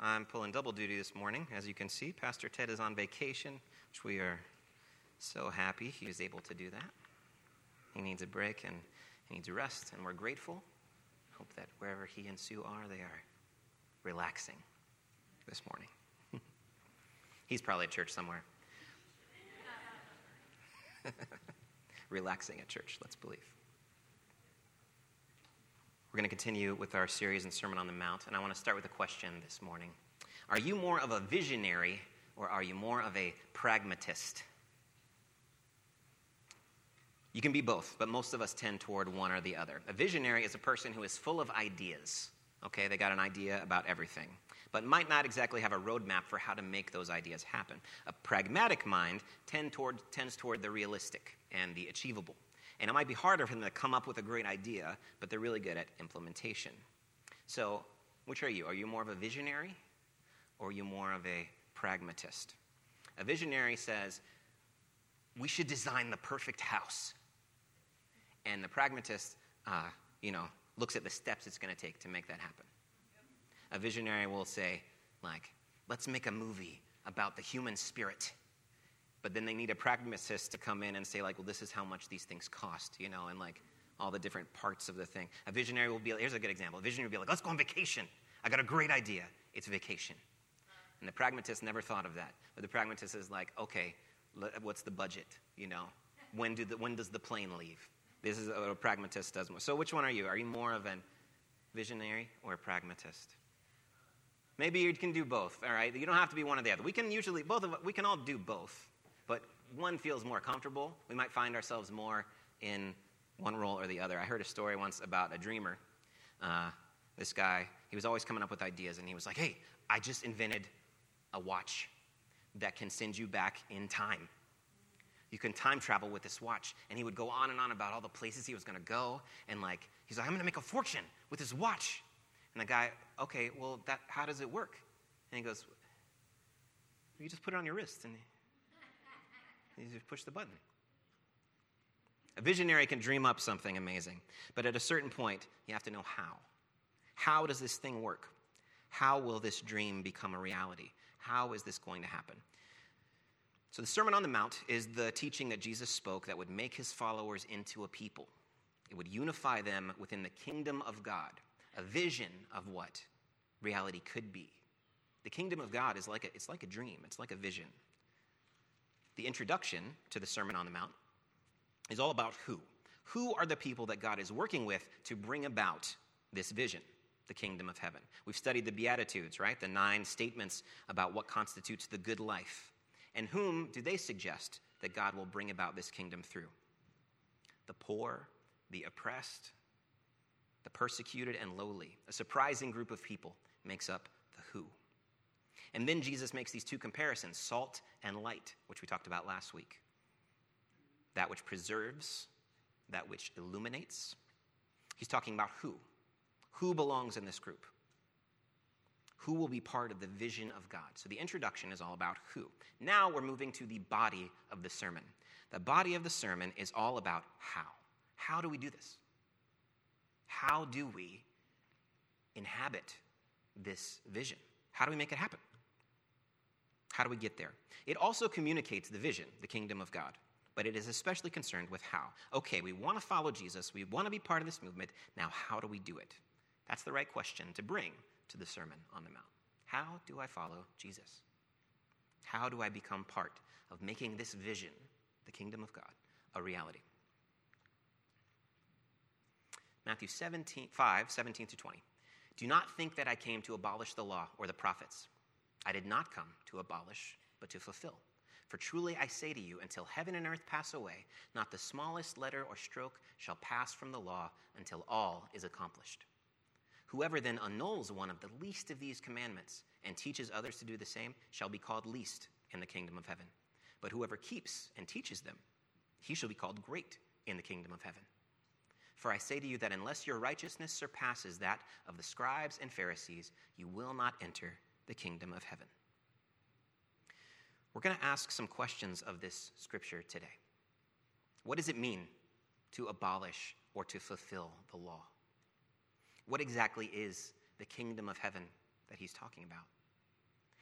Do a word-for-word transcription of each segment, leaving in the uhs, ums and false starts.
I'm pulling double duty this morning. As you can see, Pastor Ted is on vacation, which we are so happy he was able to do that. He needs a break and he needs a rest, and we're grateful. Hope that wherever he and Sue are, they are relaxing this morning. He's probably at church somewhere. Relaxing at church, let's believe. We're going to continue with our series in Sermon on the Mount, and I want to start with a question this morning. Are you more of a visionary or are you more of a pragmatist? You can be both, but most of us tend toward one or the other. A visionary is a person who is full of ideas. Okay, they got an idea about everything, but might not exactly have a roadmap for how to make those ideas happen. A pragmatic mind tend toward, tends toward the realistic and the achievable. And it might be harder for them to come up with a great idea, but they're really good at implementation. So, which are you? Are you more of a visionary or are you more of a pragmatist? A visionary says, we should design the perfect house. And the pragmatist, uh, you know, looks at the steps it's going to take to make that happen. A visionary will say, like, let's make a movie about the human spirit. But then they need a pragmatist to come in and say, like, well, this is how much these things cost, you know, and, like, all the different parts of the thing. A visionary will be, here's a good example. A visionary will be like, let's go on vacation. I got a great idea. It's vacation. And the pragmatist never thought of that. But the pragmatist is like, okay, what's the budget, you know? When do the, when does the plane leave? This is what a pragmatist does more. So which one are you? Are you more of a visionary or a pragmatist? Maybe you can do both, all right? You don't have to be one or the other. We can usually, both of us, we can all do both. But one feels more comfortable. We might find ourselves more in one role or the other. I heard a story once about a dreamer. Uh, this guy, he was always coming up with ideas, and he was like, hey, I just invented a watch that can send you back in time. You can time travel with this watch. And he would go on and on about all the places he was going to go. And like, he's like, I'm going to make a fortune with this watch. And the guy, okay, well, that how does it work? And he goes, you just put it on your wrist and you just push the button. A visionary can dream up something amazing. But at a certain point, you have to know how. How does this thing work? How will this dream become a reality? How is this going to happen? So the Sermon on the Mount is the teaching that Jesus spoke that would make his followers into a people. It would unify them within the kingdom of God, a vision of what reality could be. The kingdom of God is like a, it's like a dream. It's like a vision. The introduction to the Sermon on the Mount is all about who. Who are the people that God is working with to bring about this vision, the kingdom of heaven? We've studied the Beatitudes, right? The nine statements about what constitutes the good life. And whom do they suggest that God will bring about this kingdom through? The poor, the oppressed, the persecuted and lowly. A surprising group of people makes up the who. And then Jesus makes these two comparisons, salt and light, which we talked about last week. That which preserves, that which illuminates. He's talking about who. Who belongs in this group? Who will be part of the vision of God? So the introduction is all about who. Now we're moving to the body of the sermon. The body of the sermon is all about how. How do we do this? How do we inhabit this vision? How do we make it happen? How do we get there? It also communicates the vision, the kingdom of God, but it is especially concerned with how. Okay, we want to follow Jesus. We want to be part of this movement. Now, how do we do it? That's the right question to bring to the Sermon on the Mount. How do I follow Jesus? How do I become part of making this vision, the kingdom of God, a reality? Matthew seventeen, five, seventeen to twenty. Do not think that I came to abolish the law or the prophets. I did not come to abolish, but to fulfill. For truly I say to you, until heaven and earth pass away, not the smallest letter or stroke shall pass from the law until all is accomplished. Whoever then annuls one of the least of these commandments and teaches others to do the same shall be called least in the kingdom of heaven. But whoever keeps and teaches them, he shall be called great in the kingdom of heaven. For I say to you that unless your righteousness surpasses that of the scribes and Pharisees, you will not enter the kingdom of heaven. We're going to ask some questions of this scripture today. What does it mean to abolish or to fulfill the law? What exactly is the kingdom of heaven that he's talking about?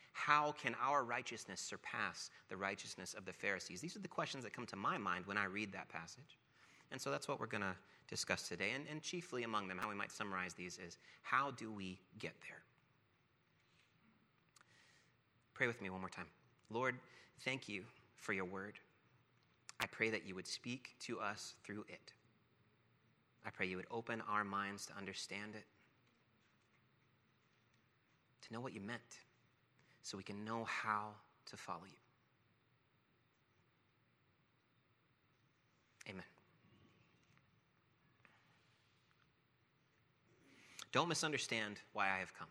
How can our righteousness surpass the righteousness of the Pharisees? These are the questions that come to my mind when I read that passage. And so that's what we're going to discuss today. And, and chiefly among them, how we might summarize these is, how do we get there? Pray with me one more time. Lord, thank you for your word. I pray that you would speak to us through it. I pray you would open our minds to understand it, to know what you meant, so we can know how to follow you. Amen. Don't misunderstand why I have come.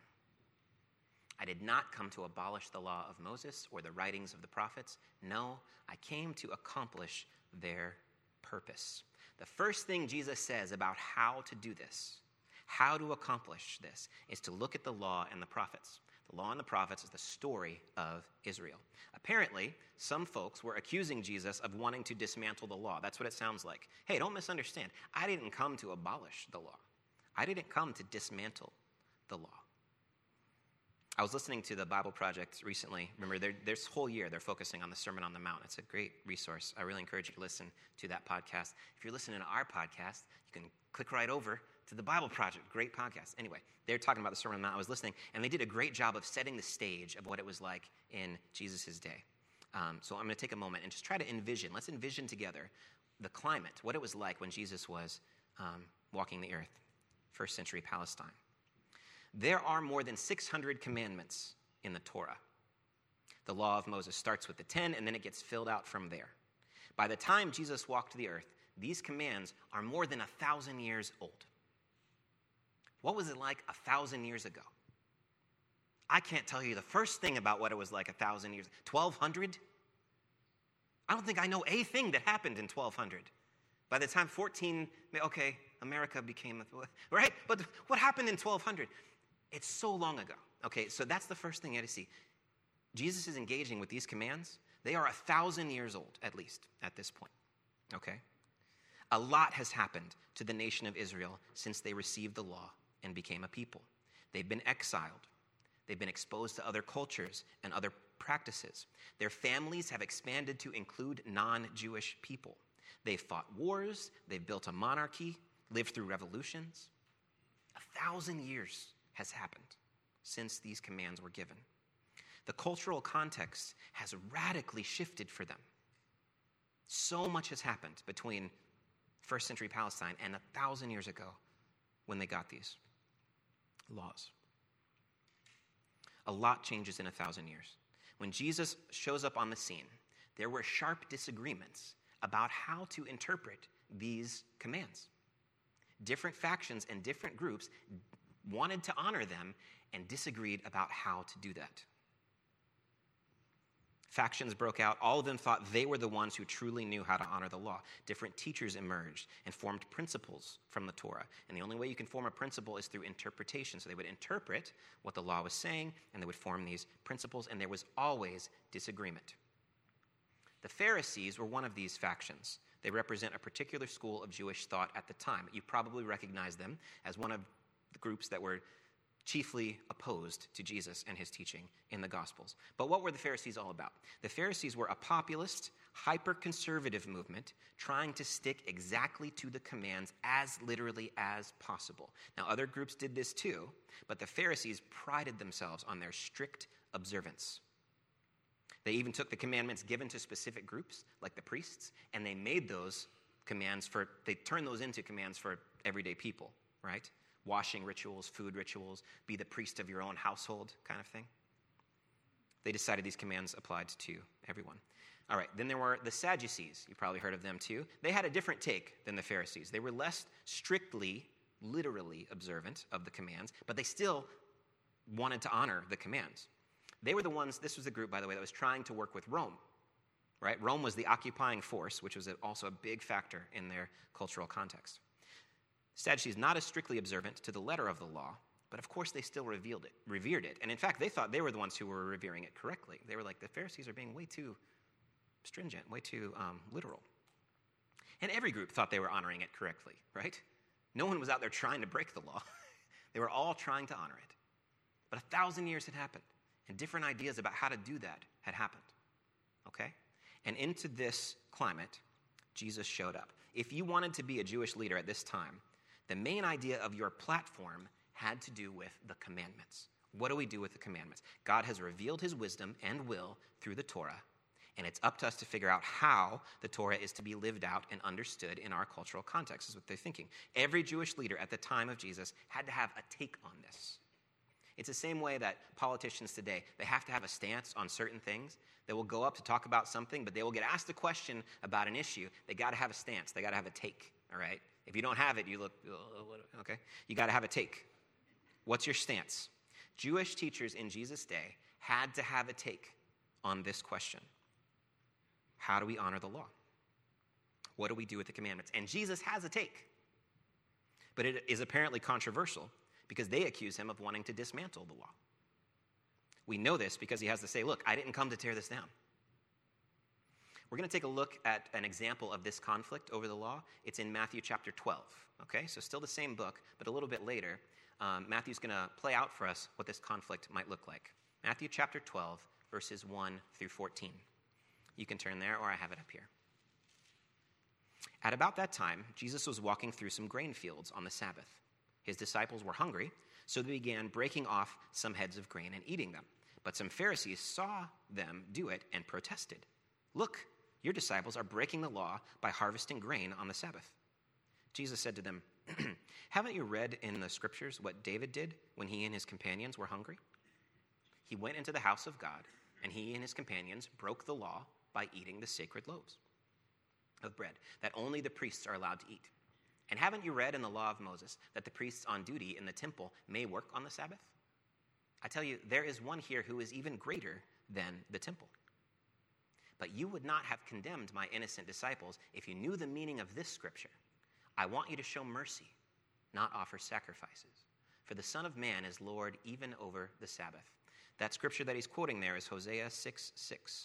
I did not come to abolish the law of Moses or the writings of the prophets. No, I came to accomplish their purpose. The first thing Jesus says about how to do this, how to accomplish this, is to look at the law and the prophets. The law and the prophets is the story of Israel. Apparently, some folks were accusing Jesus of wanting to dismantle the law. That's what it sounds like. Hey, don't misunderstand. I didn't come to abolish the law. I didn't come to dismantle the law. I was listening to the Bible Project recently. Remember, this whole year they're focusing on the Sermon on the Mount. It's a great resource. I really encourage you to listen to that podcast. If you're listening to our podcast, you can click right over to the Bible Project. Great podcast. Anyway, they're talking about the Sermon on the Mount. I was listening, and they did a great job of setting the stage of what it was like in Jesus' day. Um, so I'm going to take a moment and just try to envision. Let's envision together the climate, what it was like when Jesus was um, walking the earth, first century Palestine. There are more than six hundred commandments in the Torah. The law of Moses starts with the ten, and then it gets filled out from there. By the time Jesus walked the earth, these commands are more than a thousand years old. What was it like a thousand years ago? I can't tell you the first thing about what it was like a thousand years. twelve hundred? I don't think I know a thing that happened in twelve hundred. By the time fourteen, okay, America became, right? But what happened in twelve hundred? It's so long ago. Okay, so that's the first thing you had to see. Jesus is engaging with these commands. They are a thousand years old, at least, at this point. Okay? A lot has happened to the nation of Israel since they received the law and became a people. They've been exiled. They've been exposed to other cultures and other practices. Their families have expanded to include non-Jewish people. They've fought wars. They've built a monarchy, lived through revolutions. A thousand years has happened since these commands were given. The cultural context has radically shifted for them. So much has happened between first century Palestine and a thousand years ago when they got these laws. A lot changes in a thousand years. When Jesus shows up on the scene, there were sharp disagreements about how to interpret these commands. Different factions and different groups wanted to honor them and disagreed about how to do that. Factions broke out. All of them thought they were the ones who truly knew how to honor the law. Different teachers emerged and formed principles from the Torah. And the only way you can form a principle is through interpretation. So they would interpret what the law was saying, and they would form these principles, and there was always disagreement. The Pharisees were one of these factions. They represent a particular school of Jewish thought at the time. You probably recognize them as one of the groups that were chiefly opposed to Jesus and his teaching in the Gospels. But what were the Pharisees all about? The Pharisees were a populist, hyper-conservative movement trying to stick exactly to the commands as literally as possible. Now, other groups did this too, but the Pharisees prided themselves on their strict observance. They even took the commandments given to specific groups, like the priests, and they made those commands for, they turned those into commands for everyday people, right? Washing rituals, food rituals, be the priest of your own household kind of thing. They decided these commands applied to everyone. All right, then there were the Sadducees. You probably heard of them too. They had a different take than the Pharisees. They were less strictly, literally observant of the commands, but they still wanted to honor the commands. They were the ones, this was the group, by the way, that was trying to work with Rome, right? Rome was the occupying force, which was also a big factor in their cultural context. Sadducees, not as strictly observant to the letter of the law, but of course they still revealed it, revered it. And in fact, they thought they were the ones who were revering it correctly. They were like, the Pharisees are being way too stringent, way too um, literal. And every group thought they were honoring it correctly, right? No one was out there trying to break the law. They were all trying to honor it. But a thousand years had happened, And different ideas about how to do that had happened. Okay? And into this climate, Jesus showed up. If you wanted to be a Jewish leader at this time, the main idea of your platform had to do with the commandments. What do we do with the commandments? God has revealed his wisdom and will through the Torah, and it's up to us to figure out how the Torah is to be lived out and understood in our cultural context, is what they're thinking. Every Jewish leader at the time of Jesus had to have a take on this. It's the same way that politicians today, they have to have a stance on certain things. They will go up to talk about something, but they will get asked a question about an issue. They got to have a stance. They got to have a take, all right? If you don't have it, you look, okay? You got to have a take. What's your stance? Jewish teachers in Jesus' day had to have a take on this question. How do we honor the law? What do we do with the commandments? And Jesus has a take. But it is apparently controversial because they accuse him of wanting to dismantle the law. We know this because he has to say, look, I didn't come to tear this down. We're going to take a look at an example of this conflict over the law. It's in Matthew chapter twelve, okay? So still the same book, but a little bit later, um, Matthew's going to play out for us what this conflict might look like. Matthew chapter twelve, verses one through fourteen. You can turn there, or I have it up here. At about that time, Jesus was walking through some grain fields on the Sabbath. His disciples were hungry, so they began breaking off some heads of grain and eating them. But some Pharisees saw them do it and protested. Look, your disciples are breaking the law by harvesting grain on the Sabbath. Jesus said to them, haven't you read in the scriptures what David did when he and his companions were hungry? He went into the house of God, and he and his companions broke the law by eating the sacred loaves of bread that only the priests are allowed to eat. And haven't you read in the law of Moses that the priests on duty in the temple may work on the Sabbath? I tell you, there is one here who is even greater than the temple. But you would not have condemned my innocent disciples if you knew the meaning of this scripture. I want you to show mercy, not offer sacrifices. For the Son of Man is Lord even over the Sabbath. That scripture that he's quoting there is Hosea six six.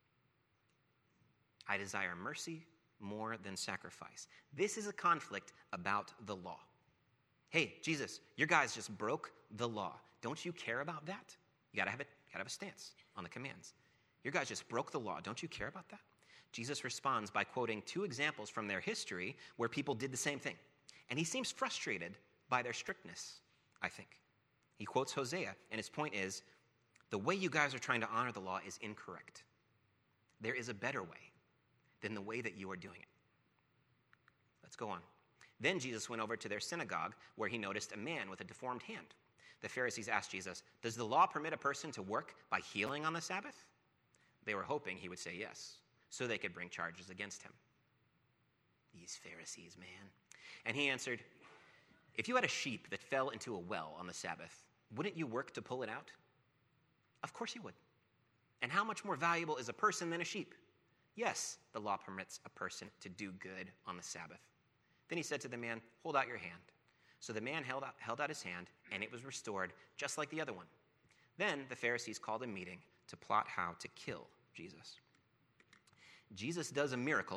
I desire mercy more than sacrifice. This is a conflict about the law. Hey, Jesus, your guys just broke the law. Don't you care about that? You gotta have it, gotta have a stance on the commands. Your guys just broke the law. Don't you care about that? Jesus responds by quoting two examples from their history where people did the same thing. And he seems frustrated by their strictness, I think. He quotes Hosea, and his point is, the way you guys are trying to honor the law is incorrect. There is a better way than the way that you are doing it. Let's go on. Then Jesus went over to their synagogue where he noticed a man with a deformed hand. The Pharisees asked Jesus, does the law permit a person to work by healing on the Sabbath? They were hoping he would say yes, so they could bring charges against him. These Pharisees, man. And he answered, if you had a sheep that fell into a well on the Sabbath, wouldn't you work to pull it out? Of course you would. And how much more valuable is a person than a sheep? Yes, the law permits a person to do good on the Sabbath. Then he said to the man, hold out your hand. So the man held out, held out his hand, and it was restored, just like the other one. Then the Pharisees called a meeting to plot how to kill Jesus. Jesus does a miracle,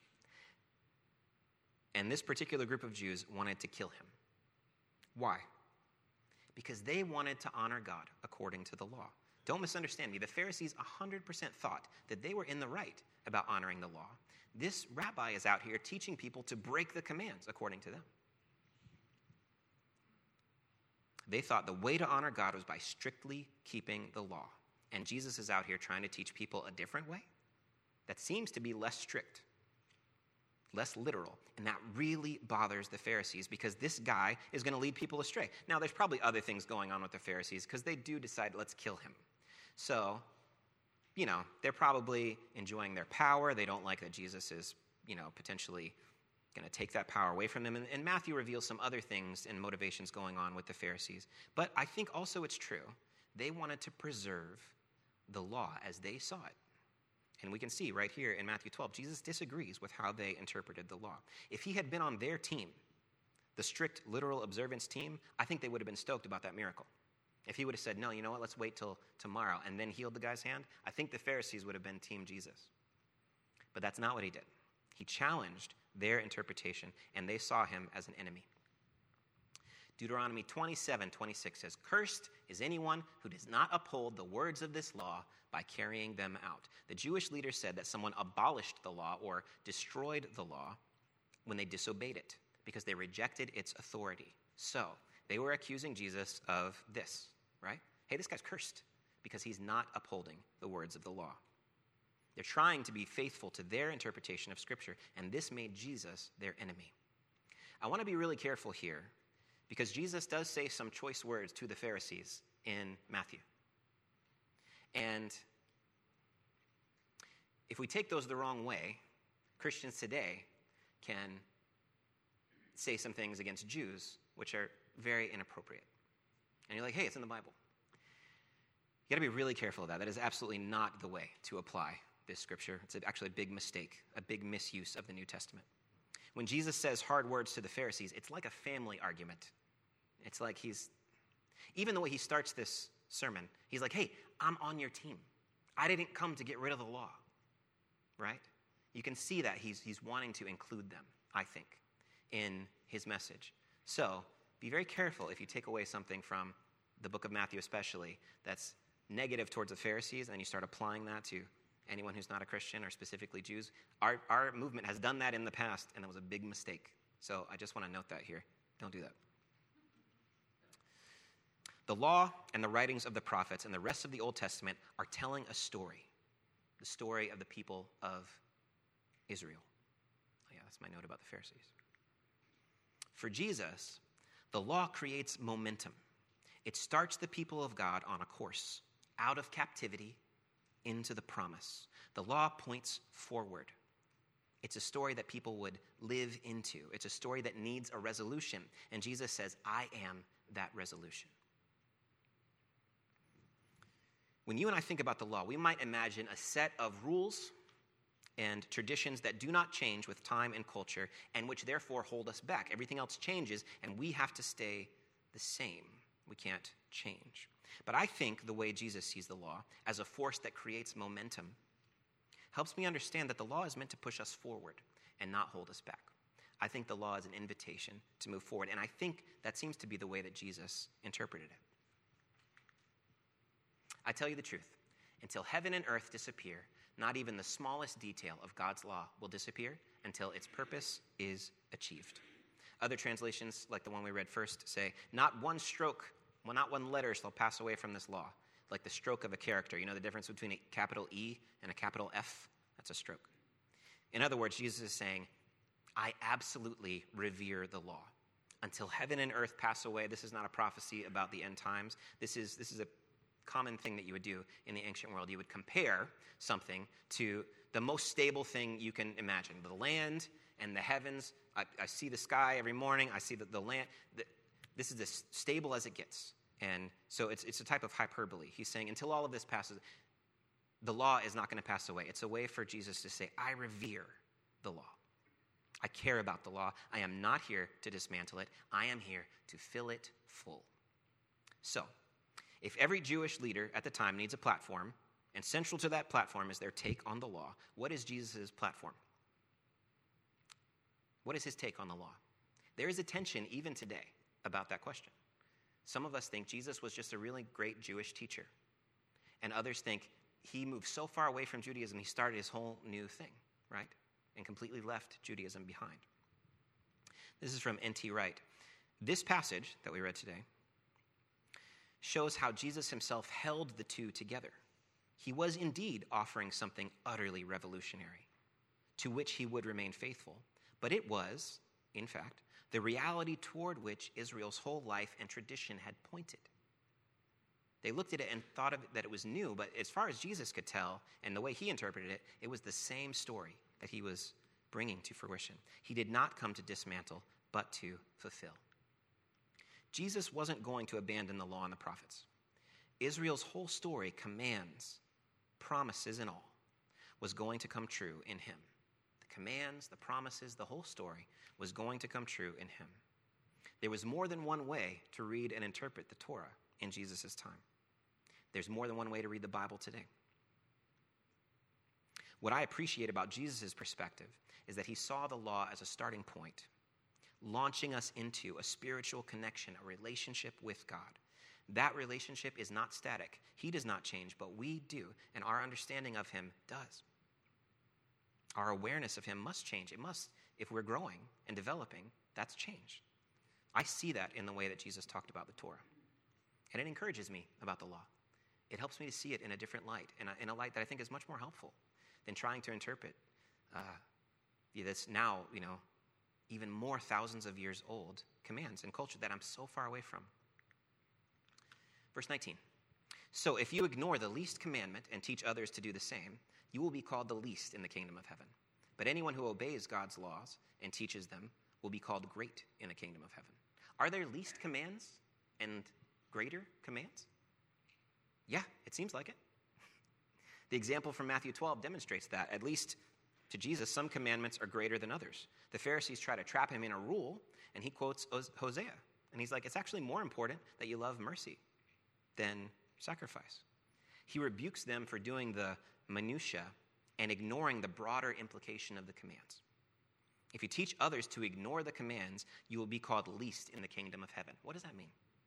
and this particular group of Jews wanted to kill him. Why? Because they wanted to honor God according to the law. Don't misunderstand me. The Pharisees one hundred percent thought that they were in the right about honoring the law. This rabbi is out here teaching people to break the commands according to them. They thought the way to honor God was by strictly keeping the law. And Jesus is out here trying to teach people a different way that seems to be less strict, less literal. And that really bothers the Pharisees because this guy is going to lead people astray. Now, there's probably other things going on with the Pharisees because they do decide, let's kill him. So, you know, they're probably enjoying their power. They don't like that Jesus is, you know, potentially going to take that power away from them. And, and Matthew reveals some other things and motivations going on with the Pharisees. But I think also it's true. They wanted to preserve the law as they saw it. And we can see right here in Matthew twelve, Jesus disagrees with how they interpreted the law. If he had been on their team, the strict literal observance team, I think they would have been stoked about that miracle. If he would have said, no, you know what, let's wait till tomorrow, and then healed the guy's hand, I think the Pharisees would have been team Jesus. But that's not what he did. He challenged their interpretation, and they saw him as an enemy. Deuteronomy twenty-seven twenty-six says, "Cursed is anyone who does not uphold the words of this law by carrying them out." The Jewish leaders said that someone abolished the law or destroyed the law when they disobeyed it because they rejected its authority. So they were accusing Jesus of this, right? Hey, this guy's cursed because he's not upholding the words of the law. They're trying to be faithful to their interpretation of Scripture, and this made Jesus their enemy. I want to be really careful here because Jesus does say some choice words to the Pharisees in Matthew. And if we take those the wrong way, Christians today can say some things against Jews which are very inappropriate. And you're like, hey, it's in the Bible. You got to be really careful of that. That is absolutely not the way to apply this Scripture. It's actually a big mistake, a big misuse of the New Testament. When Jesus says hard words to the Pharisees, it's like a family argument. It's like he's, even the way he starts this sermon, he's like, hey, I'm on your team. I didn't come to get rid of the law, right? You can see that he's, he's wanting to include them, I think, in his message. So be very careful if you take away something from the book of Matthew especially that's negative towards the Pharisees and you start applying that to anyone who's not a Christian or specifically Jews. Our, our movement has done that in the past, and that was a big mistake. So I just want to note that here. Don't do that. The law and the writings of the prophets and the rest of the Old Testament are telling a story, the story of the people of Israel. Oh, yeah, that's my note about the Pharisees. For Jesus, the law creates momentum. It starts the people of God on a course out of captivity into the promise. The law points forward. It's a story that people would live into. It's a story that needs a resolution. And Jesus says, I am that resolution. When you and I think about the law, we might imagine a set of rules and traditions that do not change with time and culture, and which therefore hold us back. Everything else changes, and we have to stay the same. We can't change. But I think the way Jesus sees the law as a force that creates momentum helps me understand that the law is meant to push us forward and not hold us back. I think the law is an invitation to move forward, and I think that seems to be the way that Jesus interpreted it. I tell you the truth, until heaven and earth disappear, not even the smallest detail of God's law will disappear until its purpose is achieved. Other translations, like the one we read first, say, not one stroke, well, not one letter shall pass away from this law, like the stroke of a character. You know the difference between a capital E and a capital F? That's a stroke. In other words, Jesus is saying, I absolutely revere the law. Until heaven and earth pass away, this is not a prophecy about the end times. This is, this is a common thing that you would do in the ancient world. You would compare something to the most stable thing you can imagine, the land and the heavens. I, I see the sky every morning. I see the, the land. The, this is as stable as it gets. And so it's, it's a type of hyperbole. He's saying until all of this passes, the law is not going to pass away. It's a way for Jesus to say, I revere the law. I care about the law. I am not here to dismantle it. I am here to fill it full. So, if every Jewish leader at the time needs a platform, and central to that platform is their take on the law, what is Jesus' platform? What is his take on the law? There is a tension even today about that question. Some of us think Jesus was just a really great Jewish teacher, and others think he moved so far away from Judaism, he started his whole new thing, right? And completely left Judaism behind. This is from N T Wright. This passage that we read today shows how Jesus himself held the two together. He was indeed offering something utterly revolutionary, to which he would remain faithful, but it was, in fact, the reality toward which Israel's whole life and tradition had pointed. They looked at it and thought of it, that it was new, but as far as Jesus could tell, and the way he interpreted it, it was the same story that he was bringing to fruition. He did not come to dismantle, but to fulfill. Jesus wasn't going to abandon the law and the prophets. Israel's whole story, commands, promises, and all, was going to come true in him. The commands, the promises, the whole story was going to come true in him. There was more than one way to read and interpret the Torah in Jesus' time. There's more than one way to read the Bible today. What I appreciate about Jesus' perspective is that he saw the law as a starting point, launching us into a spiritual connection, a relationship with God. That relationship is not static. He does not change, but we do, and our understanding of him does. Our awareness of him must change. It must, if we're growing and developing, that's change. I see that in the way that Jesus talked about the Torah. And it encourages me about the law. It helps me to see it in a different light, in a, in a light that I think is much more helpful than trying to interpret uh, this now, you know, even more thousands of years old commands and culture that I'm so far away from. Verse nineteen. So if you ignore the least commandment and teach others to do the same, you will be called the least in the kingdom of heaven. But anyone who obeys God's laws and teaches them will be called great in the kingdom of heaven. Are there least commands and greater commands? Yeah, it seems like it. The example from Matthew twelve demonstrates that. At least to Jesus, some commandments are greater than others. The Pharisees try to trap him in a rule, and he quotes Hosea. And he's like, it's actually more important that you love mercy than sacrifice. He rebukes them for doing the minutia and ignoring the broader implication of the commands. If you teach others to ignore the commands, you will be called least in the kingdom of heaven. What does that mean?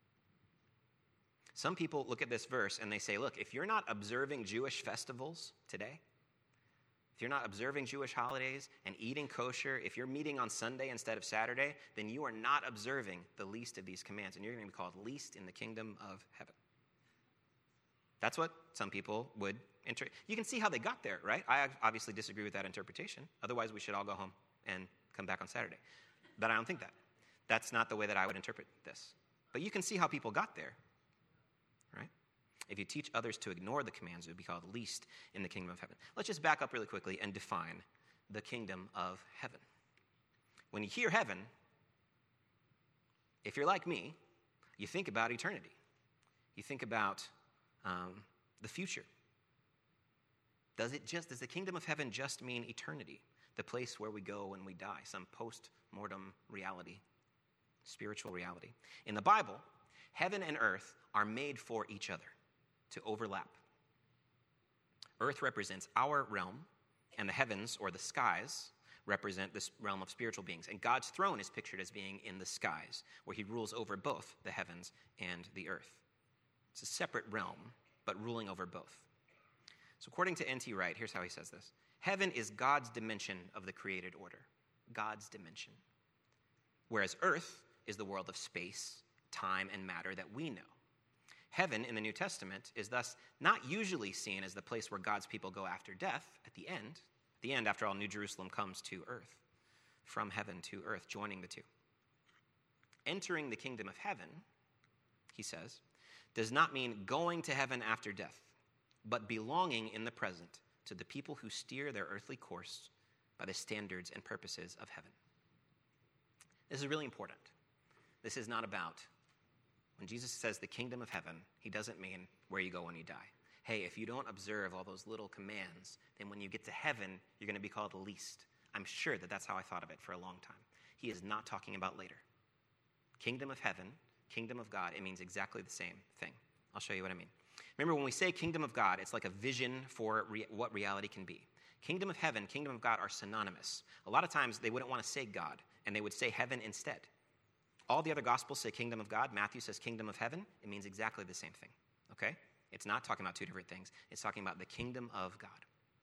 Some people look at this verse and they say, look, if you're not observing Jewish festivals today, if you're not observing Jewish holidays and eating kosher, if you're meeting on Sunday instead of Saturday, then you are not observing the least of these commands, and you're going to be called least in the kingdom of heaven. That's what some people would interpret. You can see how they got there, right? I obviously disagree with that interpretation. Otherwise, we should all go home and come back on Saturday. But I don't think that. That's not the way that I would interpret this. But you can see how people got there, right? If you teach others to ignore the commands, it would be called least in the kingdom of heaven. Let's just back up really quickly and define the kingdom of heaven. When you hear heaven, if you're like me, you think about eternity. You think about um, the future. Does it just, does the kingdom of heaven just mean eternity? The place where we go when we die, some post-mortem reality, spiritual reality. In the Bible, heaven and earth are made for each other to overlap. Earth represents our realm, and the heavens, or the skies, represent this realm of spiritual beings. And God's throne is pictured as being in the skies, where he rules over both the heavens and the earth. It's a separate realm, but ruling over both. So according to N T Wright, here's how he says this. Heaven is God's dimension of the created order. God's dimension. Whereas earth is the world of space, time, and matter that we know. Heaven in the New Testament is thus not usually seen as the place where God's people go after death at the end. At the end, after all, New Jerusalem comes to earth, from heaven to earth, joining the two. Entering the kingdom of heaven, he says, does not mean going to heaven after death, but belonging in the present to the people who steer their earthly course by the standards and purposes of heaven. This is really important. This is not about, when Jesus says the kingdom of heaven, he doesn't mean where you go when you die. Hey, if you don't observe all those little commands, then when you get to heaven, you're going to be called the least. I'm sure that that's how I thought of it for a long time. He is not talking about later. Kingdom of heaven, kingdom of God, it means exactly the same thing. I'll show you what I mean. Remember, when we say kingdom of God, it's like a vision for re- what reality can be. Kingdom of heaven, kingdom of God are synonymous. A lot of times they wouldn't want to say God, and they would say heaven instead. All the other gospels say kingdom of God. Matthew says kingdom of heaven. It means exactly the same thing, okay? It's not talking about two different things. It's talking about the kingdom of God.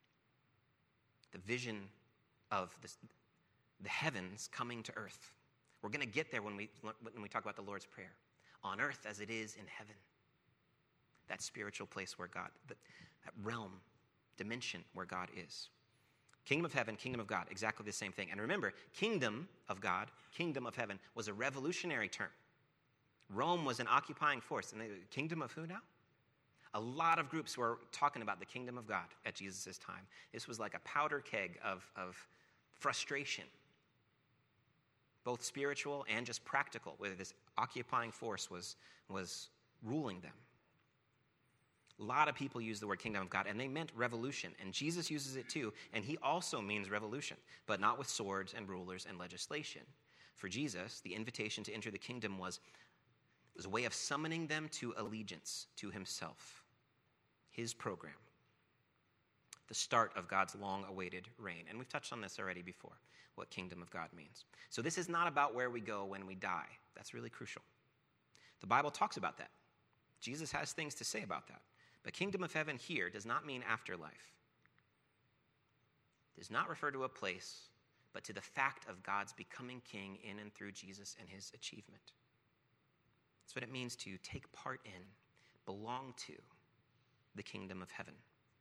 The vision of this, the heavens coming to earth. We're going to get there when we, when we talk about the Lord's Prayer. On earth as it is in heaven. That spiritual place where God, that, that realm, dimension where God is. Kingdom of heaven, kingdom of God, exactly the same thing. And remember, kingdom of God, kingdom of heaven was a revolutionary term. Rome was an occupying force. And the kingdom of who now? A lot of groups were talking about the kingdom of God at Jesus' time. This was like a powder keg of, of frustration, both spiritual and just practical, where this occupying force was, was ruling them. A lot of people use the word kingdom of God, and they meant revolution. And Jesus uses it too, and he also means revolution, but not with swords and rulers and legislation. For Jesus, the invitation to enter the kingdom was, was a way of summoning them to allegiance to himself, his program. the start of God's long-awaited reign. And we've touched on this already before, what kingdom of God means. So this is not about where we go when we die. That's really crucial. The Bible talks about that. Jesus has things to say about that. But kingdom of heaven here does not mean afterlife. It does not refer to a place, but to the fact of God's becoming king in and through Jesus and his achievement. That's what it means to take part in, belong to the kingdom of heaven.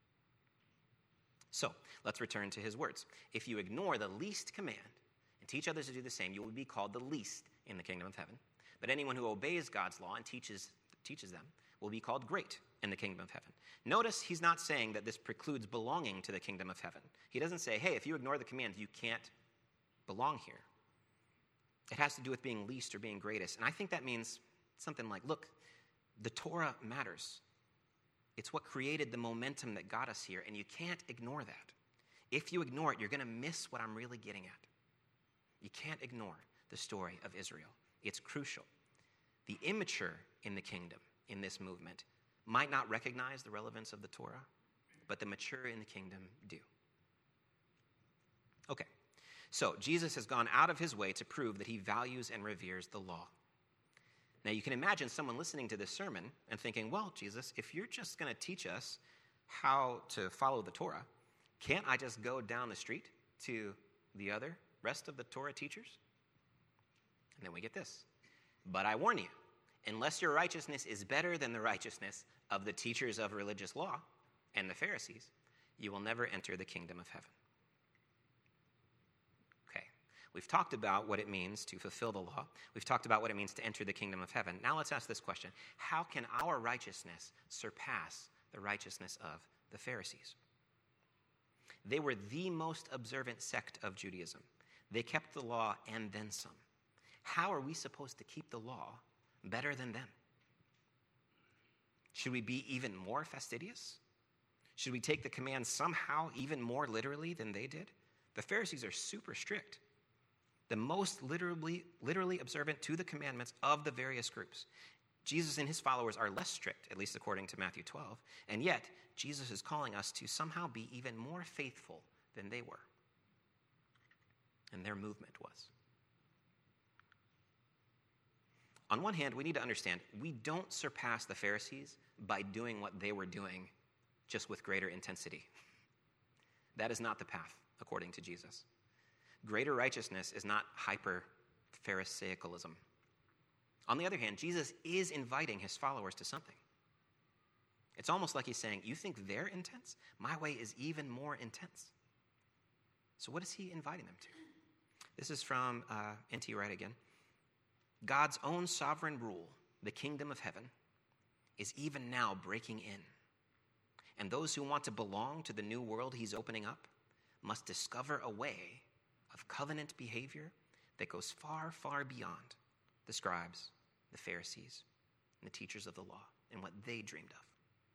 So, let's return to his words. If you ignore the least command and teach others to do the same, you will be called the least in the kingdom of heaven. But anyone who obeys God's law and teaches, teaches them will be called great in the kingdom of heaven. Notice he's not saying that this precludes belonging to the kingdom of heaven. He doesn't say, hey, if you ignore the commands, you can't belong here. It has to do with being least or being greatest. And I think that means something like, look, the Torah matters. It's what created the momentum that got us here, and you can't ignore that. If you ignore it, you're going to miss what I'm really getting at. You can't ignore the story of Israel. It's crucial. The immature in the kingdom, in this movement, might not recognize the relevance of the Torah, but the mature in the kingdom do. Okay, so Jesus has gone out of his way to prove that he values and reveres the law. Now, you can imagine someone listening to this sermon and thinking, well, Jesus, if you're just going to teach us how to follow the Torah, can't I just go down the street to the other rest of the Torah teachers? And then we get this. But I warn you, unless your righteousness is better than the righteousness of the teachers of religious law and the Pharisees, you will never enter the kingdom of heaven. Okay, we've talked about what it means to fulfill the law. We've talked about what it means to enter the kingdom of heaven. Now let's ask this question. How can our righteousness surpass the righteousness of the Pharisees? They were the most observant sect of Judaism. They kept the law and then some. How are we supposed to keep the law better than them? Should we be even more fastidious? Should we take the command somehow even more literally than they did? The Pharisees are super strict, the most literally, literally observant to the commandments of the various groups. Jesus and his followers are less strict, at least according to Matthew twelve, and yet Jesus is calling us to somehow be even more faithful than they were, and their movement was. On one hand, we need to understand we don't surpass the Pharisees by doing what they were doing, just with greater intensity. That is not the path, according to Jesus. Greater righteousness is not hyper-Pharisaicalism. On the other hand, Jesus is inviting his followers to something. It's almost like he's saying, you think they're intense? My way is even more intense. So what is he inviting them to? This is from uh, N T Wright again. God's own sovereign rule, the kingdom of heaven, is even now breaking in. And those who want to belong to the new world he's opening up must discover a way of covenant behavior that goes far, far beyond the scribes, the Pharisees, and the teachers of the law, and what they dreamed of.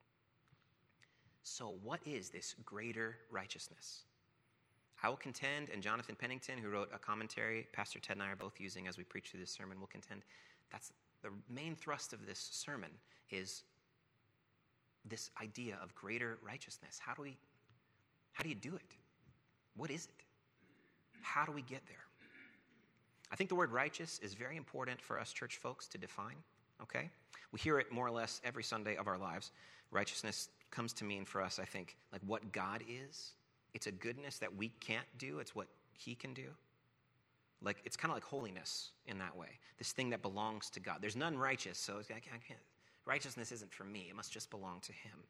So what is this greater righteousness? I will contend, and Jonathan Pennington, who wrote a commentary, Pastor Ted and I are both using as we preach through this sermon, will contend, that's the main thrust of this sermon is this idea of greater righteousness. How do we, how do you do it? What is it? How do we get there? I think the word righteous is very important for us church folks to define, okay? We hear it more or less every Sunday of our lives. Righteousness comes to mean for us, I think, like what God is. It's a goodness that we can't do. It's what he can do. Like, it's kind of like holiness in that way. This thing that belongs to God. There's none righteous, so I can't, I can't, righteousness isn't for me. It must just belong to him.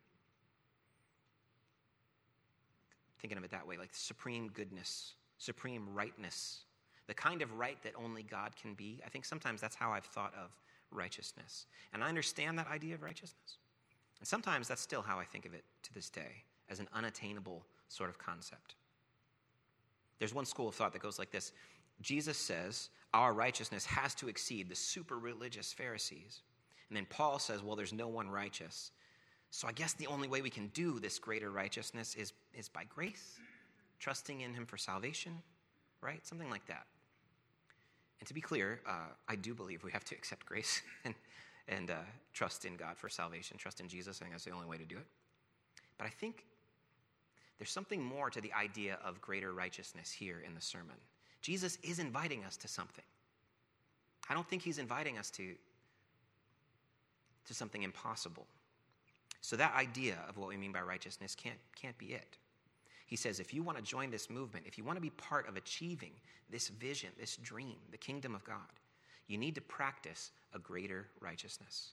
Thinking of it that way, like supreme goodness, supreme rightness, the kind of right that only God can be. I think sometimes that's how I've thought of righteousness. And I understand that idea of righteousness. And sometimes that's still how I think of it to this day, as an unattainable sort of concept. There's one school of thought that goes like this. Jesus says our righteousness has to exceed the super religious Pharisees. And then Paul says, well, there's no one righteous. So I guess the only way we can do this greater righteousness is, is by grace, trusting in him for salvation, right? Something like that. And to be clear, uh, I do believe we have to accept grace and, and uh, trust in God for salvation, trust in Jesus. I think that's the only way to do it. But I think There's something more to the idea of greater righteousness here in the sermon. Jesus is inviting us to something. I don't think he's inviting us to, to something impossible. So that idea of what we mean by righteousness can't, can't be it. He says, if you want to join this movement, if you want to be part of achieving this vision, this dream, the kingdom of God, you need to practice a greater righteousness.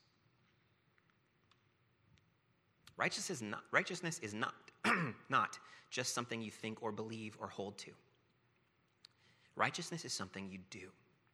Righteousness is not, righteousness is not, not just something you think or believe or hold to. Righteousness is something you do.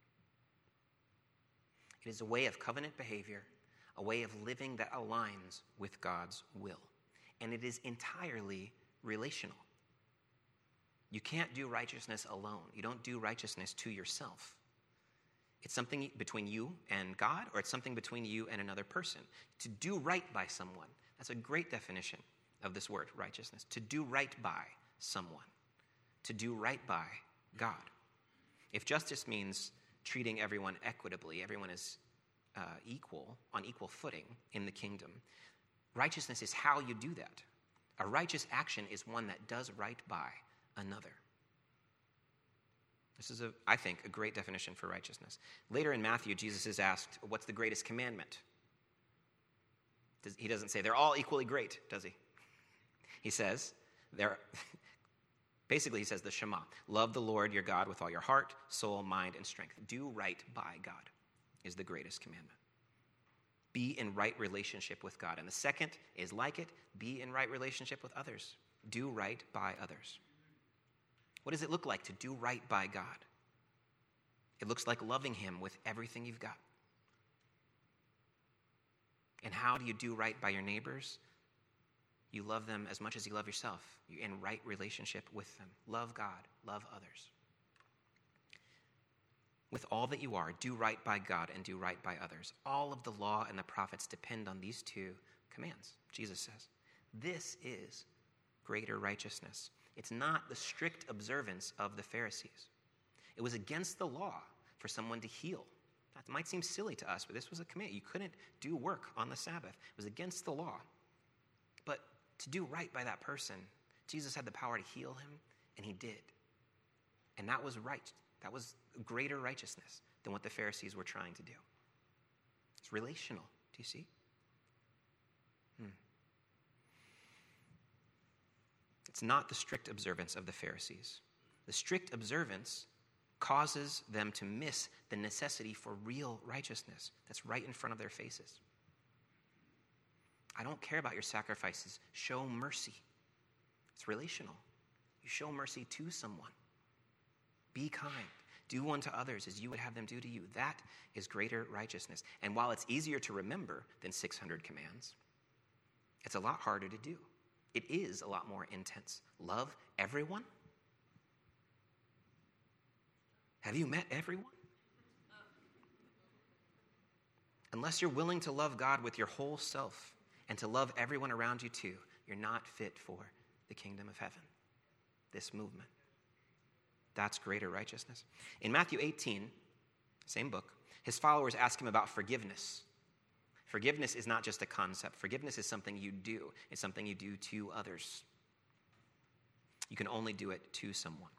It is a way of covenant behavior, a way of living that aligns with God's will. And it is entirely relational. You can't do righteousness alone. You don't do righteousness to yourself. It's something between you and God, or it's something between you and another person. To do right by someone. That's a great definition of this word, righteousness. To do right by someone. To do right by God. If justice means treating everyone equitably, everyone is uh, equal, on equal footing in the kingdom, righteousness is how you do that. A righteous action is one that does right by another. This is, a, I think, a great definition for righteousness. Later in Matthew, Jesus is asked, what's the greatest commandment? Does, he doesn't say, they're all equally great, does he? He says, they're, basically he says the Shema. Love the Lord your God with all your heart, soul, mind, and strength. Do right by God is the greatest commandment. Be in right relationship with God. And the second is like it, be in right relationship with others. Do right by others. What does it look like to do right by God? It looks like loving him with everything you've got. And how do you do right by your neighbors? You love them as much as you love yourself. You're in right relationship with them. Love God, love others. With all that you are, do right by God and do right by others. All of the law and the prophets depend on these two commands, Jesus says. This is greater righteousness. It's not the strict observance of the Pharisees. It was against the law for someone to heal. That might seem silly to us, but this was a command. You couldn't do work on the Sabbath. It was against the law. But to do right by that person, Jesus had the power to heal him, and he did. And that was right. That was greater righteousness than what the Pharisees were trying to do. It's relational. Do you see? Hmm. It's not the strict observance of the Pharisees. The strict observance causes them to miss the necessity for real righteousness that's right in front of their faces. I don't care about your sacrifices. Show mercy. It's relational. You show mercy to someone. Be kind. Do unto others as you would have them do to you. That is greater righteousness. And while it's easier to remember than six hundred commands, it's a lot harder to do. It is a lot more intense. Love everyone? Have you met everyone? Unless you're willing to love God with your whole self and to love everyone around you too, you're not fit for the kingdom of heaven, this movement. That's greater righteousness. In Matthew eighteen, same book, his followers ask him about forgiveness. Forgiveness is not just a concept. Forgiveness is something you do. It's something you do to others. You can only do it to someone.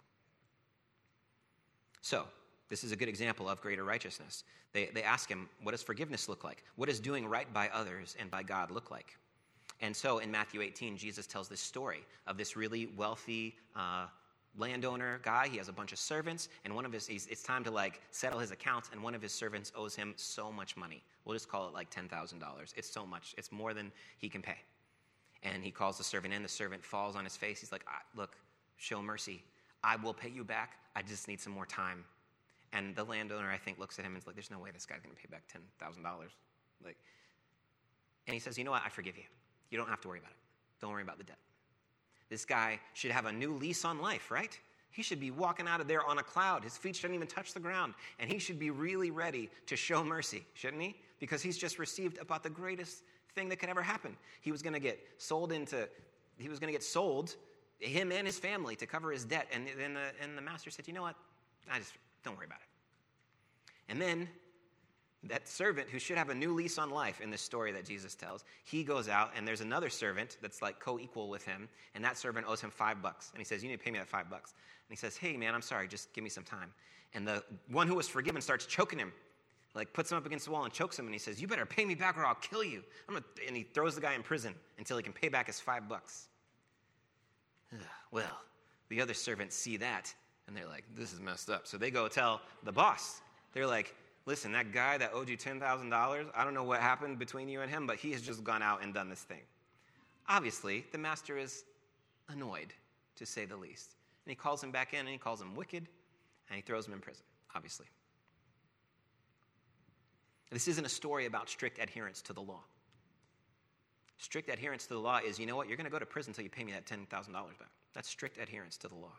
So, this is a good example of greater righteousness. They, they ask him, what does forgiveness look like? What does doing right by others and by God look like? And so in Matthew eighteen, Jesus tells this story of this really wealthy uh, landowner guy. He has a bunch of servants, and one of his, he's, it's time to like settle his accounts, and one of his servants owes him so much money. We'll just call it like ten thousand dollars. It's so much. It's more than he can pay. And he calls the servant in. The servant falls on his face. He's like, look, show mercy. I will pay you back. I just need some more time. And the landowner, I think, looks at him and is like, there's no way this guy's going to pay back ten thousand dollars. Like, and he says, you know what? I forgive you. You don't have to worry about it. Don't worry about the debt. This guy should have a new lease on life, right? He should be walking out of there on a cloud. His feet shouldn't even touch the ground. And he should be really ready to show mercy, shouldn't he? Because he's just received about the greatest thing that could ever happen. He was going to get sold into, he was going to get sold, him and his family, to cover his debt. And then the, and the master said, you know what? I just, don't worry about it. And then That servant who should have a new lease on life in this story that Jesus tells, he goes out and there's another servant that's like co-equal with him, and that servant owes him five bucks. And he says, you need to pay me that five bucks. And he says, hey man, I'm sorry, just give me some time. And the one who was forgiven starts choking him, like puts him up against the wall and chokes him, and he says, you better pay me back or I'll kill you. I'm gonna, and he throws the guy in prison until he can pay back his five bucks. Well, the other servants see that, and they're like, this is messed up. So they go tell the boss. They're like, listen, that guy that owed you ten thousand dollars, I don't know what happened between you and him, but he has just gone out and done this thing. Obviously, the master is annoyed, to say the least. And he calls him back in, and he calls him wicked, and he throws him in prison, obviously. This isn't a story about strict adherence to the law. Strict adherence to the law is, you know what, you're going to go to prison until you pay me that ten thousand dollars back. That's strict adherence to the law.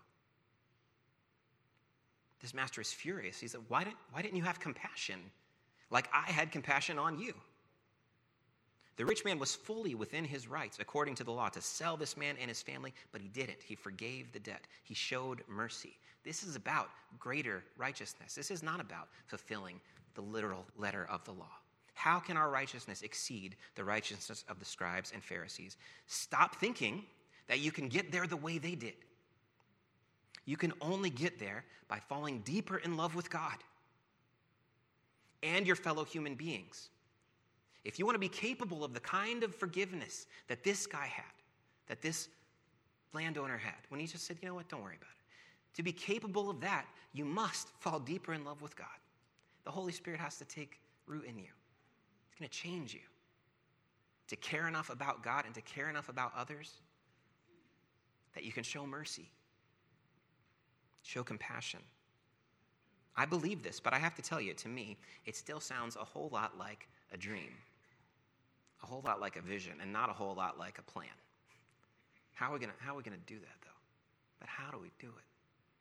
This master is furious. He said, why didn't, why didn't you have compassion like I had compassion on you? The rich man was fully within his rights, according to the law, to sell this man and his family, but he didn't. He forgave the debt. He showed mercy. This is about greater righteousness. This is not about fulfilling the literal letter of the law. How can our righteousness exceed the righteousness of the scribes and Pharisees? Stop thinking that you can get there the way they did. You can only get there by falling deeper in love with God and your fellow human beings. If you want to be capable of the kind of forgiveness that this guy had, that this landowner had, when he just said, you know what, don't worry about it. To be capable of that, you must fall deeper in love with God. The Holy Spirit has to take root in you. It's going to change you. To care enough about God and to care enough about others that you can show mercy. Show compassion. I believe this, but I have to tell you, to me, it still sounds a whole lot like a dream, a whole lot like a vision, and not a whole lot like a plan. How are we gonna, how are we gonna do that, though? But how do we do it?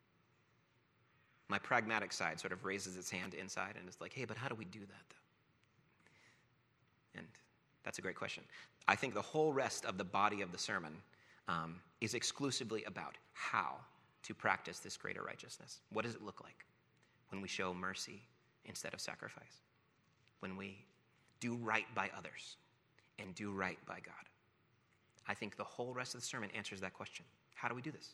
My pragmatic side sort of raises its hand inside and is like, hey, but how do we do that, though? And that's a great question. I think the whole rest of the body of the sermon um, is exclusively about how to practice this greater righteousness. What does it look like when we show mercy instead of sacrifice? When we do right by others and do right by God? I think the whole rest of the sermon answers that question. How do we do this?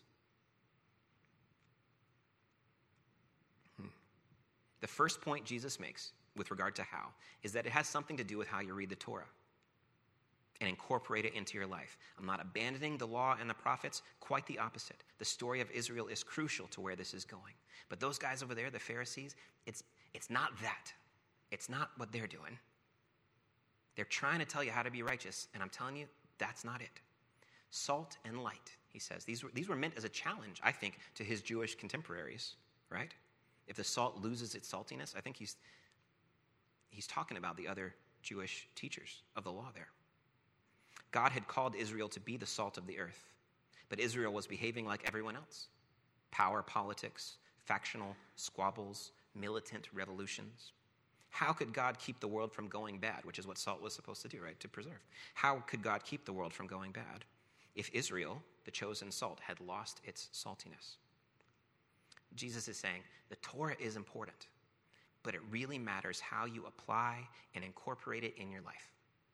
Hmm. The first point Jesus makes with regard to how is that it has something to do with how you read the Torah and incorporate it into your life. I'm not abandoning the law and the prophets, quite the opposite. The story of Israel is crucial to where this is going. But those guys over there, the Pharisees, it's, it's not that. It's not what they're doing. They're trying to tell you how to be righteous, and I'm telling you, that's not it. Salt and light, he says. These were, these were meant as a challenge, I think, to his Jewish contemporaries, right? If the salt loses its saltiness, I think he's, he's talking about the other Jewish teachers of the law there. God had called Israel to be the salt of the earth, but Israel was behaving like everyone else. Power politics, factional squabbles, militant revolutions. How could God keep the world from going bad, which is what salt was supposed to do, right, to preserve? How could God keep the world from going bad if Israel, the chosen salt, had lost its saltiness? Jesus is saying the Torah is important, but it really matters how you apply and incorporate it in your life.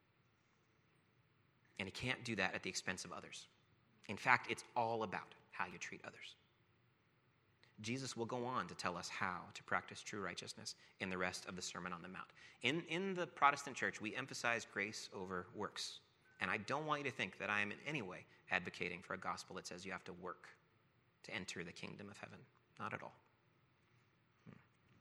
And he can't do that at the expense of others. In fact, it's all about how you treat others. Jesus will go on to tell us how to practice true righteousness in the rest of the Sermon on the Mount. In, in the Protestant church, we emphasize grace over works. And I don't want you to think that I am in any way advocating for a gospel that says you have to work to enter the kingdom of heaven. Not at all. Hmm.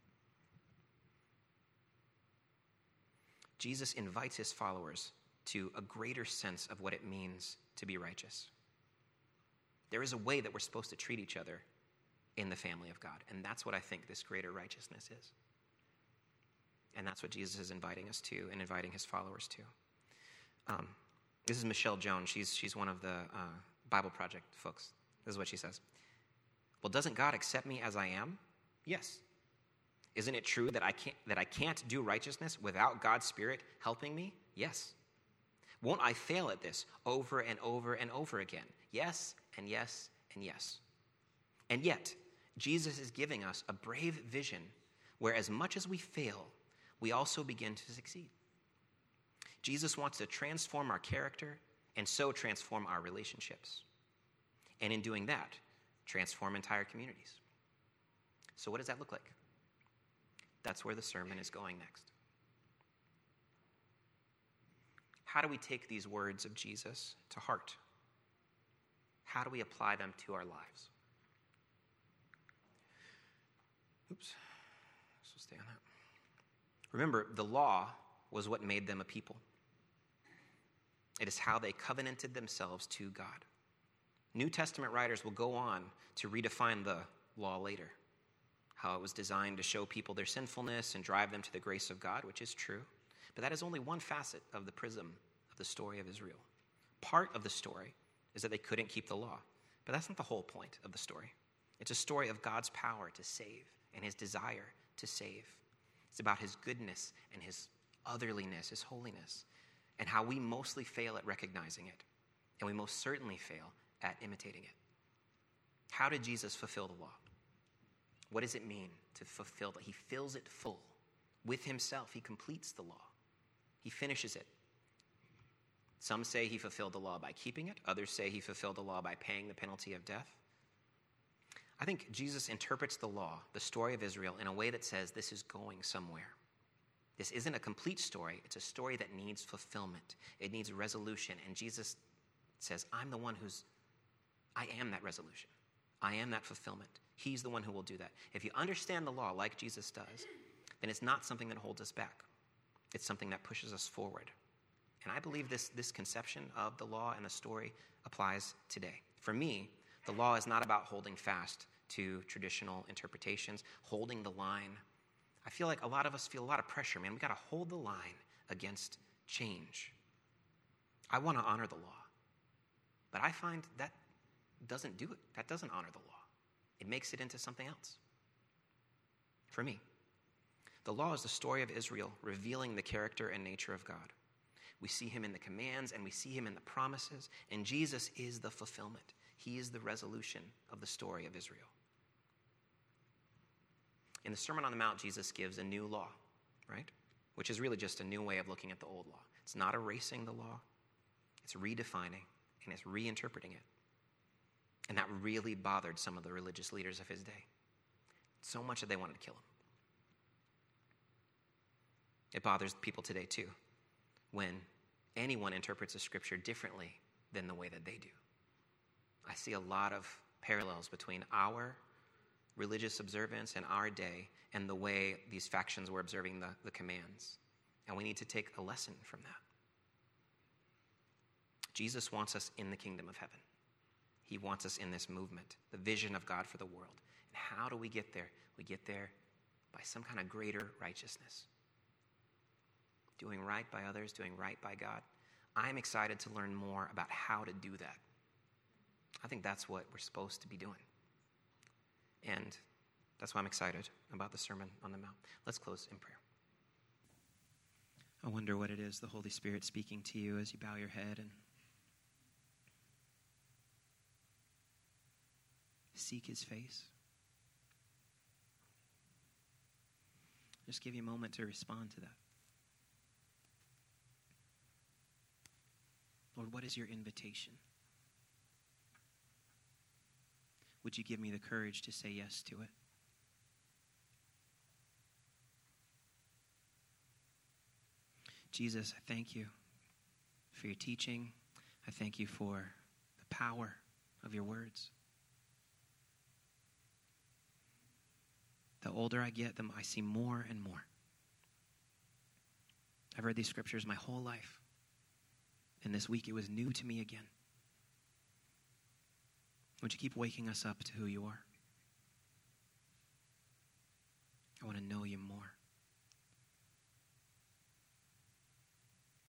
Jesus invites his followers to a greater sense of what it means to be righteous. There is a way that we're supposed to treat each other in the family of God, and that's what I think this greater righteousness is. And that's what Jesus is inviting us to and inviting his followers to. Um, this is Michelle Jones. She's, she's one of the uh, Bible Project folks. This is what she says. Well, doesn't God accept me as I am? Yes. Isn't it true that I can't, that I can't do righteousness without God's Spirit helping me? Yes. Won't I fail at this over and over and over again? Yes, and yes, and yes. And yet, Jesus is giving us a brave vision where as much as we fail, we also begin to succeed. Jesus wants to transform our character and so transform our relationships. And in doing that, transform entire communities. So what does that look like? That's where the sermon is going next. How do we take these words of Jesus to heart? How do we apply them to our lives? Oops. So stay on that. Remember, the law was what made them a people. It is how they covenanted themselves to God. New Testament writers will go on to redefine the law later, how it was designed to show people their sinfulness and drive them to the grace of God, which is true. But that is only one facet of the prism of the story of Israel. Part of the story is that they couldn't keep the law, but that's not the whole point of the story. It's a story of God's power to save and his desire to save. It's about his goodness and his otherliness, his holiness, and how we mostly fail at recognizing it, and we most certainly fail at imitating it. How did Jesus fulfill the law? What does it mean to fulfill it? He fills it full. With himself, he completes the law. He finishes it. Some say he fulfilled the law by keeping it. Others say he fulfilled the law by paying the penalty of death. I think Jesus interprets the law, the story of Israel, in a way that says this is going somewhere. This isn't a complete story. It's a story that needs fulfillment. It needs resolution. And Jesus says, I'm the one who's, I am that resolution. I am that fulfillment. He's the one who will do that. If you understand the law like Jesus does, then it's not something that holds us back. It's something that pushes us forward. And I believe this, this conception of the law and the story applies today. For me, the law is not about holding fast to traditional interpretations, holding the line. I feel like a lot of us feel a lot of pressure, man. We got to hold the line against change. I want to honor the law, but I find that doesn't do it. That doesn't honor the law. It makes it into something else. For me, the law is the story of Israel revealing the character and nature of God. We see him in the commands and we see him in the promises, and Jesus is the fulfillment. He is the resolution of the story of Israel. In the Sermon on the Mount, Jesus gives a new law, right? Which is really just a new way of looking at the old law. It's not erasing the law. It's redefining and it's reinterpreting it. And that really bothered some of the religious leaders of his day. So much that they wanted to kill him. It bothers people today too, when anyone interprets a scripture differently than the way that they do. I see a lot of parallels between our religious observance in our day and the way these factions were observing the, the commands. And we need to take a lesson from that. Jesus wants us in the kingdom of heaven. He wants us in this movement, the vision of God for the world. And how do we get there? We get there by some kind of greater righteousness. Doing right by others, doing right by God. I'm excited to learn more about how to do that. I think that's what we're supposed to be doing. And that's why I'm excited about the Sermon on the Mount. Let's close in prayer. I wonder what it is the Holy Spirit speaking to you as you bow your head and seek his face. Just give you a moment to respond to that. Lord, what is your invitation? Would you give me the courage to say yes to it? Jesus, I thank you for your teaching. I thank you for the power of your words. The older I get, the more I see more and more. I've read these scriptures my whole life. And this week it was new to me again. Would you keep waking us up to who you are?